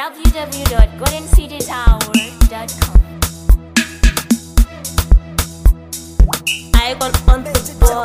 www.goldencitytower.com. I got on the board.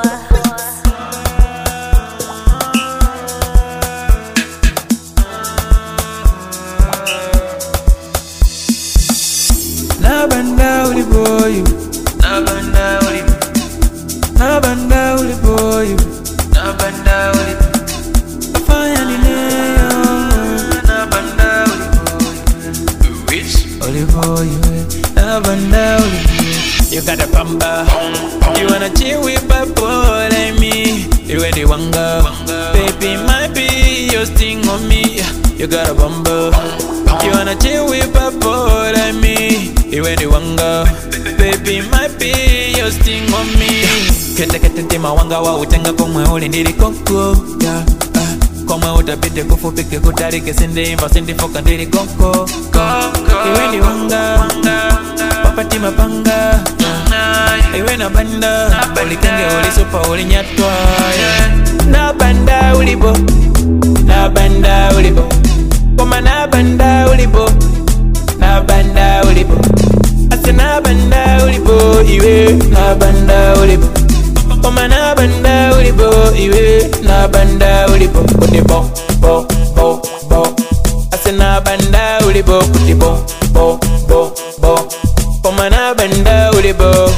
Nabanda uli boy, nabanda uli, nabanda uli boy, nabanda uli. Afanya nileyo, nabanda uli boy, which uli boy, nabanda uli boy. You got a bamba, you wanna chill with a boy like me. You ready wanga, baby might be your sting on me. You got a bamba, you wanna chill with a boy like me. You ready wanga, baby might be your sting on me. Kete kete tima wanga wa utenga komwe uli ndiri koko yeah. Komwe utapite kufupike kutarike sindi imba sindi foka ndiri koko Iwe ni wanga, papa tima panga Iwe na banda, uli kenge uli supa uli nyatwa yeah. Na banda uli bo, na banda uli bo Koma na banda uli bo, na banda uli bo Ase na banda uli bo, iwe na banda uli bo Koma na banda uli bo, iwe na banda uli bo Kuti bo, bo, bo, bo Ase na banda uli bo, kuti bo, bo, bo, bo Koma na banda uli bo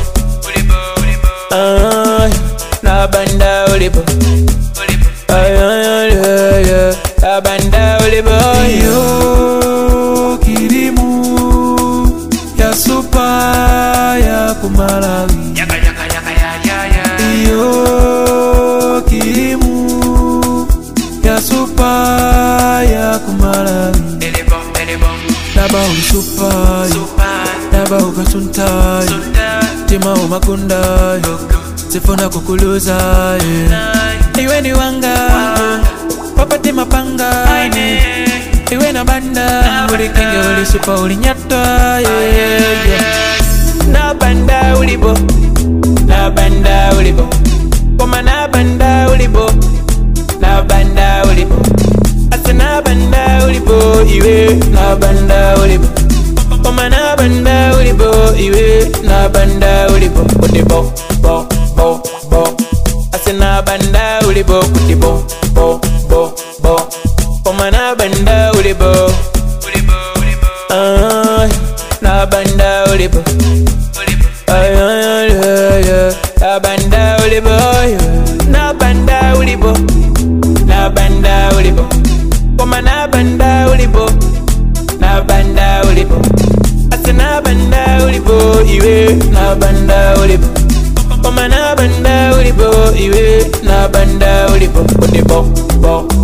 na banda uli bo na banda uli bo Yo kirimu ya supa ya kumalawi Yo kirimu ya supa ya kumalawi Naba uli supa Naba ukasunta Tima umakunda Sifuna kukuluza Iwe ni wanga Papa tima panga Iwe na banda Uli kenge uli supa uli nyata Na banda uli bo Na banda uli bo Koma na banda uli bo Na banda uli bo Ase na banda uli bo Iwe na banda uli bo Koma na banda uli bo Iwe na banda uli bo Kuti bo, bo, bo, bo Ase na banda uli bo Kuti bo, bo, bo, bo Koma na banda uli bo Na banda uli bo Na banda uli bo Na banda uli bo Na banda uli bo Koma na banda uli bo Na banda uli bo Ase na banda uli bo Iwe na banda uli bo Koma na banda uli bo Iwe na banda uli bo Kuti bo, bo